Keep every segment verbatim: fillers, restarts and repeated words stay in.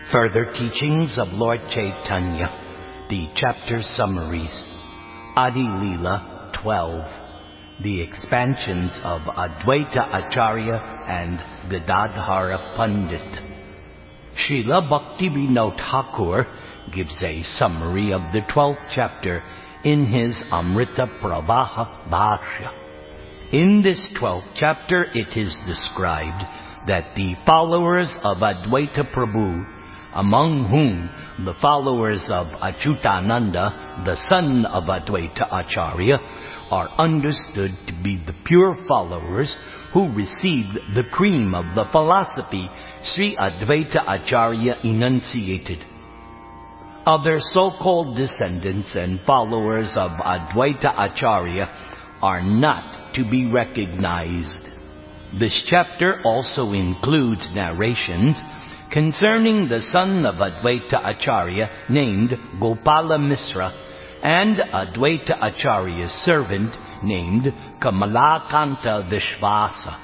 Further teachings of Lord Chaitanya, the chapter summaries. Adi Leela twelve, the expansions of Advaita Acharya and Gadadhara Pandit. Srila Bhaktivinoda Thakur gives a summary of the twelfth chapter in his Amrita Pravaha Bhashya. In this twelfth chapter it is described that the followers of Advaita Prabhu, among whom the followers of Achyutananda, the son of Advaita Acharya, are understood to be the pure followers who received the cream of the philosophy Sri Advaita Acharya enunciated. Other so-called descendants and followers of Advaita Acharya are not to be recognized. This chapter also includes narrations concerning the son of Advaita Acharya named Gopala Misra and Advaita Acharya's servant named Kamalakanta Vishvasa.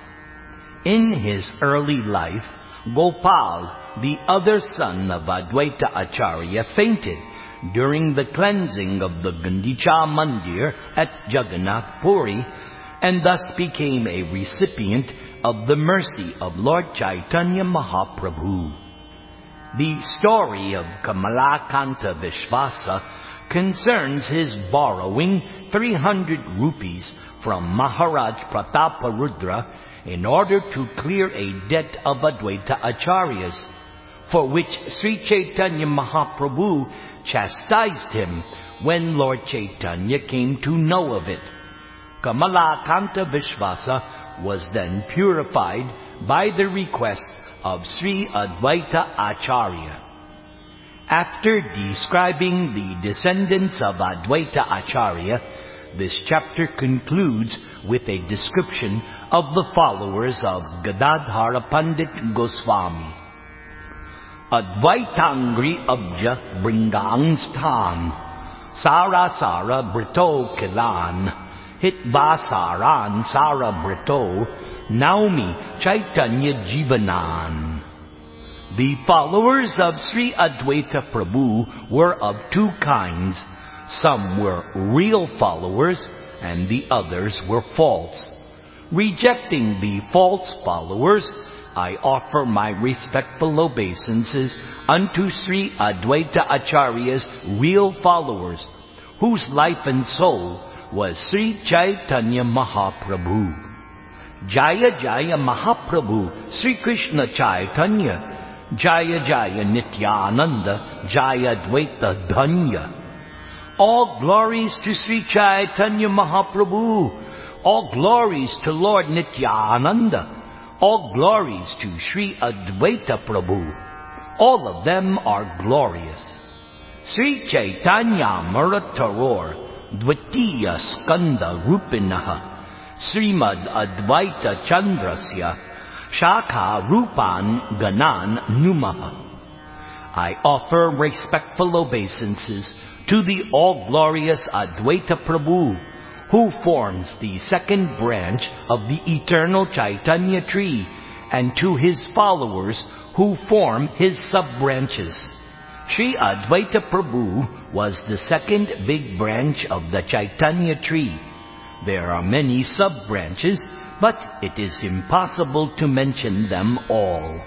In his early life, Gopal, the other son of Advaita Acharya, fainted during the cleansing of the Gandicha Mandir at Jagannath Puri, and thus became a recipient of the mercy of Lord Chaitanya Mahaprabhu. The story of Kamalakanta Vishvasa concerns his borrowing three hundred rupees from Maharaj Prataparudra in order to clear a debt of Advaita Acharyas, for which Sri Chaitanya Mahaprabhu chastised him when Lord Chaitanya came to know of it. Kamalakanta Vishvasa was then purified by the request of Sri Advaita Acharya. After describing the descendants of Advaita Acharya, this chapter concludes with a description of the followers of Gadadhara Pandit Goswami. Advaitangri Abja Bringang Sthan, Sara Sara Brito Kilan, Hitvasaran Sara Brito, Naumi Chaitanya Jivanan. The followers of Sri Advaita Prabhu were of two kinds. Some were real followers and the others were false. Rejecting the false followers, I offer my respectful obeisances unto Sri Advaita Acharya's real followers, whose life and soul was Sri Chaitanya Mahaprabhu. Jaya Jaya Mahaprabhu Sri Krishna Chaitanya, Jaya Jaya Nityananda, Jaya Dvaita Dhanya. All glories to Sri Chaitanya Mahaprabhu, all glories to Lord Nityananda, all glories to Sri Advaita Prabhu. All of them are glorious. Sri Chaitanya Marataror Dvitiya Skanda Rupinaha Srimad Advaita Chandrasya Shakha Rupan Ganan Numaha. I offer respectful obeisances to the all-glorious Advaita Prabhu, who forms the second branch of the eternal Chaitanya tree, and to his followers who form his sub-branches. Sri Advaita Prabhu was the second big branch of the Chaitanya tree. There are many sub-branches, but it is impossible to mention them all.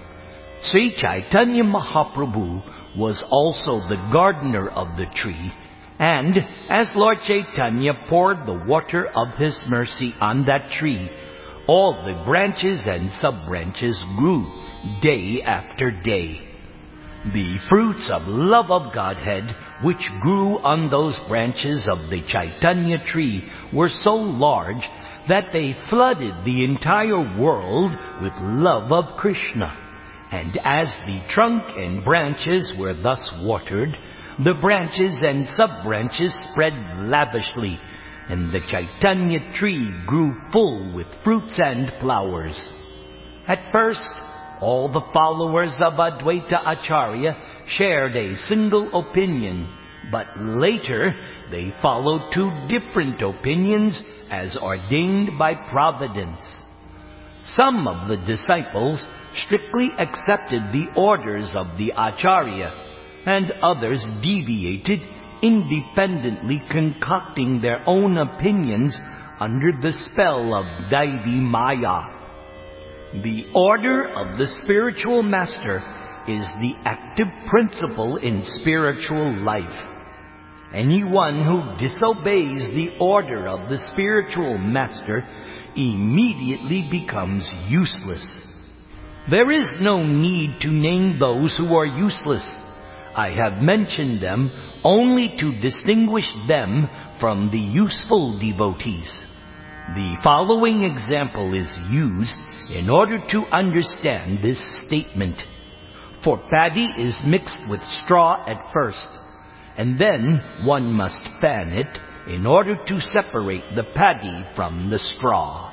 Sri Chaitanya Mahaprabhu was also the gardener of the tree, and as Lord Chaitanya poured the water of his mercy on that tree, all the branches and sub-branches grew day after day. The fruits of love of Godhead which grew on those branches of the Chaitanya tree were so large that they flooded the entire world with love of Krishna. And as the trunk and branches were thus watered, the branches and sub-branches spread lavishly, and the Chaitanya tree grew full with fruits and flowers. At first, all the followers of Advaita Acharya shared a single opinion, but later they followed two different opinions as ordained by Providence. Some of the disciples strictly accepted the orders of the Acharya, and others deviated, independently concocting their own opinions under the spell of Daivi Maya. The order of the spiritual master is the active principle in spiritual life. Anyone who disobeys the order of the spiritual master immediately becomes useless. There is no need to name those who are useless. I have mentioned them only to distinguish them from the useful devotees. The following example is used in order to understand this statement. For paddy is mixed with straw at first, and then one must fan it in order to separate the paddy from the straw.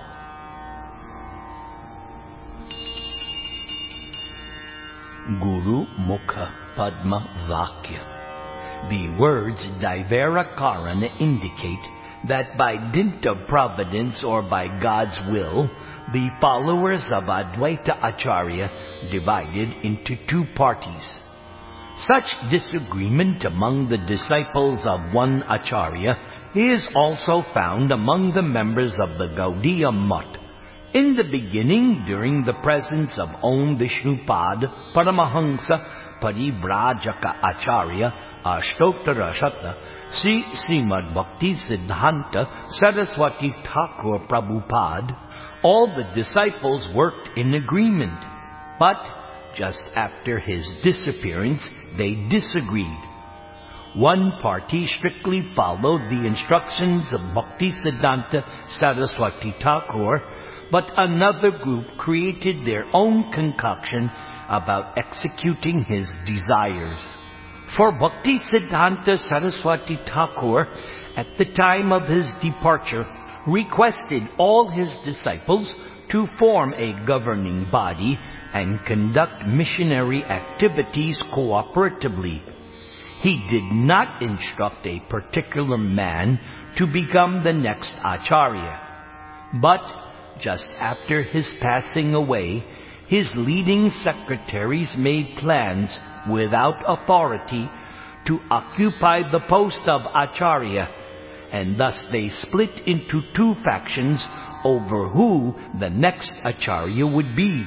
Guru Mukha Padma Vakya. The words Daivara Karana indicate that by dint of providence or by God's will, the followers of Advaita Acharya divided into two parties. Such disagreement among the disciples of one Acharya is also found among the members of the Gaudiya Math. In the beginning, during the presence of Om Vishnupad Paramahamsa Parivrajaka Acharya Ashtotara Shata, Sri Srimad Bhakti Siddhanta Saraswati Thakur Prabhupada, all the disciples worked in agreement. But just after his disappearance, they disagreed. One party strictly followed the instructions of Bhakti Siddhanta Saraswati Thakur, but another group created their own concoction about executing his desires. For Bhakti Siddhanta Saraswati Thakur, at the time of his departure, requested all his disciples to form a governing body and conduct missionary activities cooperatively. He did not instruct a particular man to become the next Acharya. But just after his passing away, his leading secretaries made plans without authority to occupy the post of Acharya, and thus they split into two factions over who the next Acharya would be.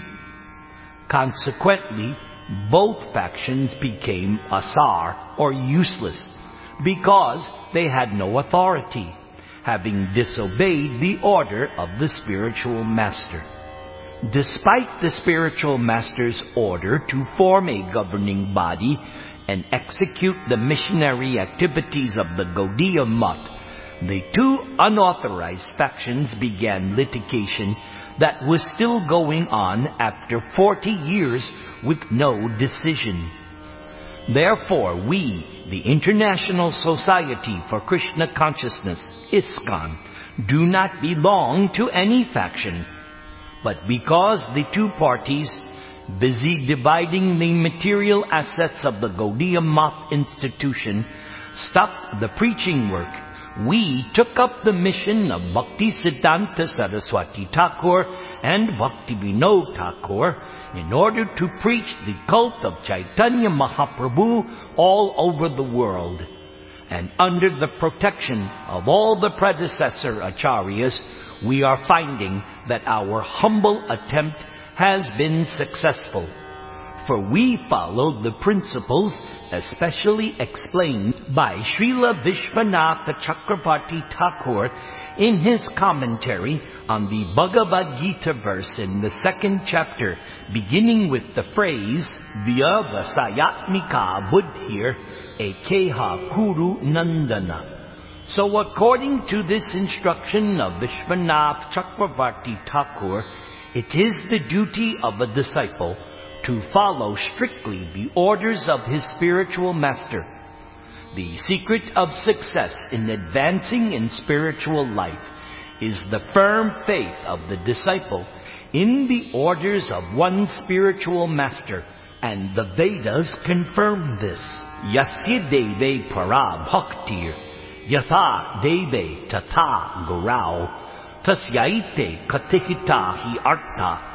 Consequently, both factions became asar, or useless, because they had no authority, having disobeyed the order of the spiritual master. Despite the spiritual master's order to form a governing body and execute the missionary activities of the Gaudiya Math, the two unauthorized factions began litigation that was still going on after forty years with no decision. Therefore, we, the International Society for Krishna Consciousness, ISKCON, do not belong to any faction. But because the two parties, busy dividing the material assets of the Gaudiya Math institution, stopped the preaching work, we took up the mission of Bhakti Siddhanta Saraswati Thakur and Bhakti Vinod Thakur in order to preach the cult of Chaitanya Mahaprabhu all over the world. And under the protection of all the predecessor acharyas, we are finding that our humble attempt has been successful. For we followed the principles especially explained by Srila Vishwanatha Chakravarti Thakur in his commentary on the Bhagavad Gita verse in the second chapter, beginning with the phrase Vyavasayatmika buddhir ekeha kuru nandana. So according to this instruction of Vishwanath Chakravarti Thakur, it is the duty of a disciple to follow strictly the orders of his spiritual master. The secret of success in advancing in spiritual life is the firm faith of the disciple in the orders of one spiritual master, and the Vedas confirm this. Yasya deve para bhaktir yatha deve tata gurau tasyaite katihita hi artha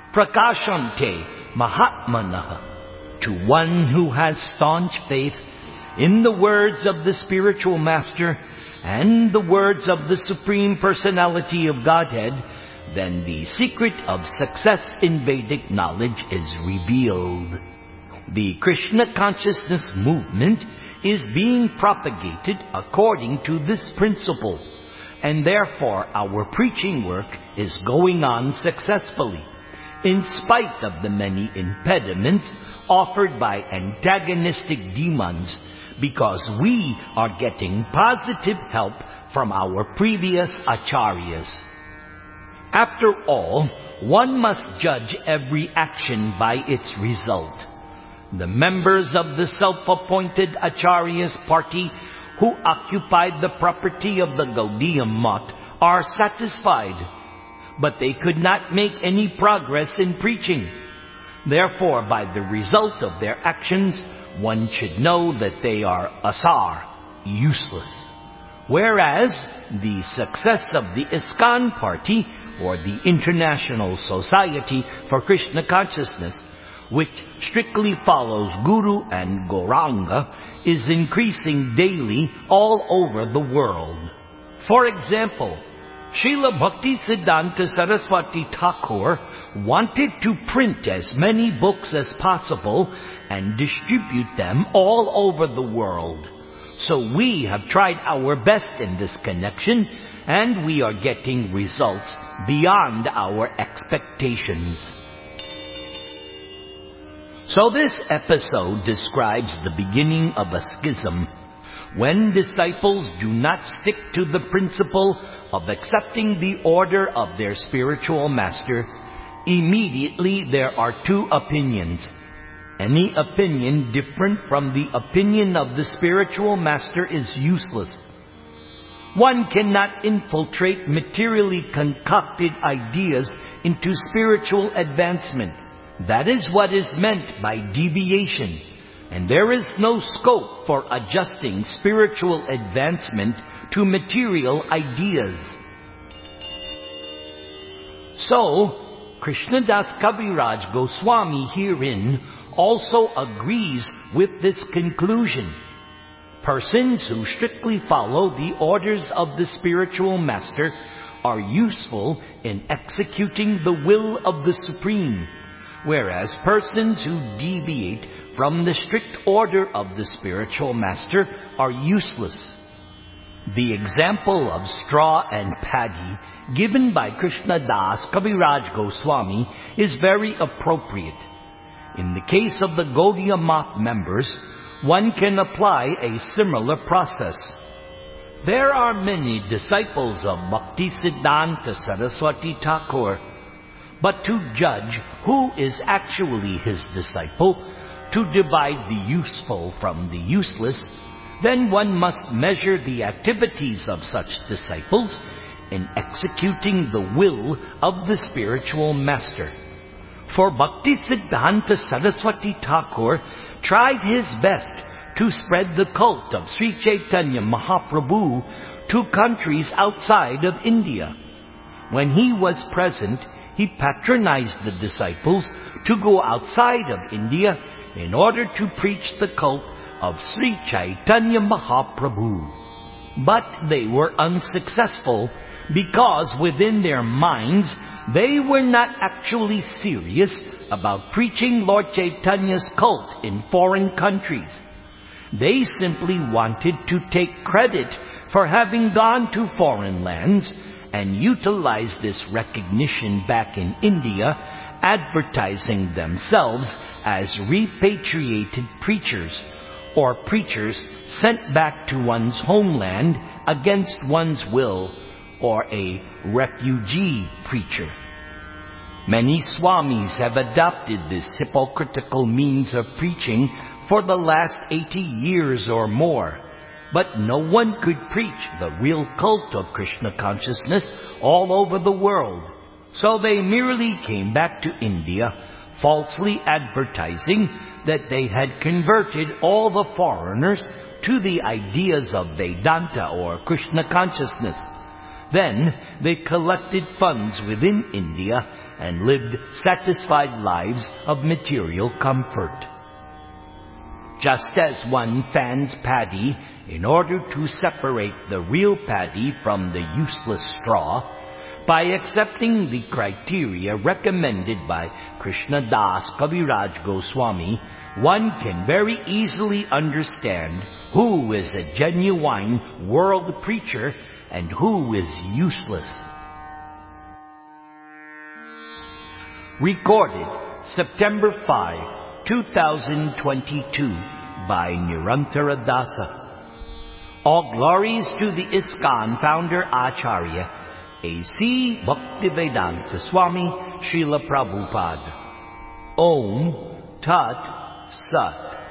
prakashante mahatmanah, to one who has staunch faith in the words of the spiritual master and the words of the Supreme Personality of Godhead, then the secret of success in Vedic knowledge is revealed. The Krishna consciousness movement is being propagated according to this principle, and therefore our preaching work is going on successfully, in spite of the many impediments offered by antagonistic demons, because we are getting positive help from our previous acharyas. After all, one must judge every action by its result. The members of the self-appointed acharya's party who occupied the property of the Gaudiya Math are satisfied, but they could not make any progress in preaching. Therefore, by the result of their actions, one should know that they are asar, useless. Whereas the success of the ISKCON party, or the International Society for Krishna Consciousness, which strictly follows Guru and Gauranga, is increasing daily all over the world. For example, Srila Bhaktisiddhanta Saraswati Thakur wanted to print as many books as possible and distribute them all over the world. So we have tried our best in this connection, and we are getting results beyond our expectations. So this episode describes the beginning of a schism, when disciples do not stick to the principle of accepting the order of their spiritual master. Immediately there are two opinions. Any opinion different from the opinion of the spiritual master is useless. One cannot infiltrate materially concocted ideas into spiritual advancement. That is what is meant by deviation, and there is no scope for adjusting spiritual advancement to material ideas. So, Krishnadas Kaviraj Goswami herein also agrees with this conclusion. Persons who strictly follow the orders of the spiritual master are useful in executing the will of the Supreme, whereas persons who deviate from the strict order of the spiritual master are useless. The example of straw and paddy given by Krishnadas Kaviraj Goswami is very appropriate. In the case of the Gaudiya Math members, one can apply a similar process. There are many disciples of Bhaktisiddhanta Saraswati Thakur, but to judge who is actually his disciple, to divide the useful from the useless, then one must measure the activities of such disciples in executing the will of the spiritual master. For Bhaktisiddhanta Saraswati Thakur tried his best to spread the cult of Sri Chaitanya Mahaprabhu to countries outside of India. When he was present, he patronized the disciples to go outside of India in order to preach the cult of Sri Chaitanya Mahaprabhu. But they were unsuccessful because within their minds they were not actually serious about preaching Lord Chaitanya's cult in foreign countries. They simply wanted to take credit for having gone to foreign lands and utilize this recognition back in India, advertising themselves as repatriated preachers, or preachers sent back to one's homeland against one's will, or a refugee preacher. Many swamis have adopted this hypocritical means of preaching for the last eighty years or more, but no one could preach the real cult of Krishna consciousness all over the world. So they merely came back to India, falsely advertising that they had converted all the foreigners to the ideas of Vedanta or Krishna consciousness. Then they collected funds within India and lived satisfied lives of material comfort. Just as one fans paddy in order to separate the real paddy from the useless straw, by accepting the criteria recommended by Krishnadas Kaviraj Goswami, one can very easily understand who is a genuine world preacher and who is useless. Recorded September fifth, two thousand twenty-two by Nirantara Dasa. All glories to the ISKCON founder Acharya A C Bhaktivedanta Swami Srila Prabhupada. Om Tat Sat.